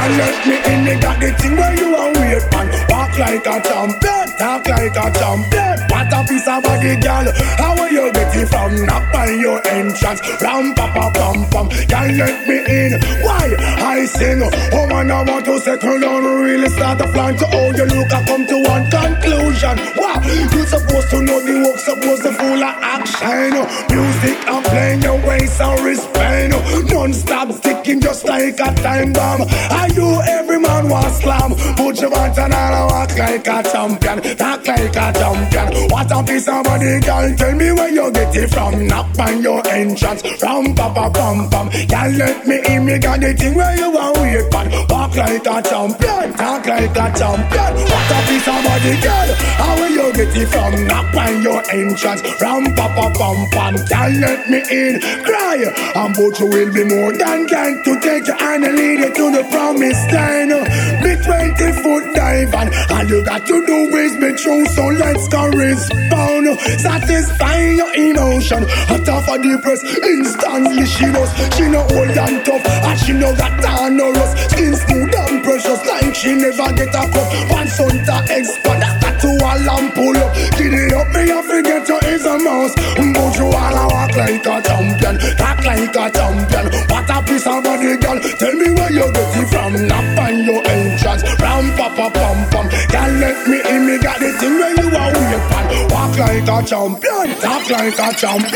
Can't let me in, me got the thing where you are wait man. Walk like a champion, talk like a champion. What a piece of body, girl. How will you get it from? Knock on your entrance. Ram pa pa pam pam. Can't let me in. Why? I sing. Oh man, I want to settle down. Really start a plan to how you look. I come to one conclusion. Wow, you supposed to know the work, supposed to full of action. Music I'm playing your waist and respect. Non-stop sticking just like a time bomb. I do every man want slam. Put your butt and I'll walk like a champion. Talk like a champion. What a piece of body, girl. Tell me where you get it from. Knock on your entrance. Ram pa pa pam pam. Can't let me in. Me got the thing where you want wait man. Walk like a champion. Talk like a champion. What a piece of body, girl. How will you get it from? Knock on your entrance. Ram pa pa pam pam. Can't let me in. Cry. And but you will be more than kind to take your hand and lead you to the promised land. Be 20-foot dive and all you got to do is be true. So let's correspond. Satisfy your emotion. Hot off of the press. Instantly she knows. She no old and tough. And she know that on no rust. Skin smooth and precious. Like she never get a cup. One son to expand. That to a lamp pull up. Get it up me and forget you is a mouse. But you wanna walk like a champion. Talk like a champion. What a piece of body, girl. Tell me where you get it from. Knock on your entrance. Ram pa pa pam pam. Can't let me in. Me got the thing where you are wait on. Walk like a champion. Talk like a champion.